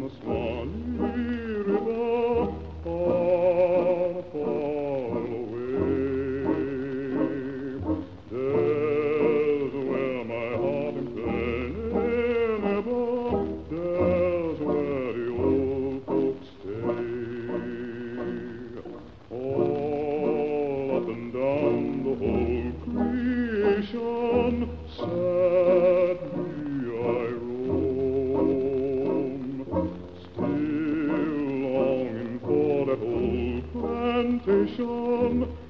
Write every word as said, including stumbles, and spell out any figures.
the Swanee River, far, far away. There's where my heart and Pennebar, there's where the old folks stay. All up and down the whole creation, sadly I roam, still longing for that old plantation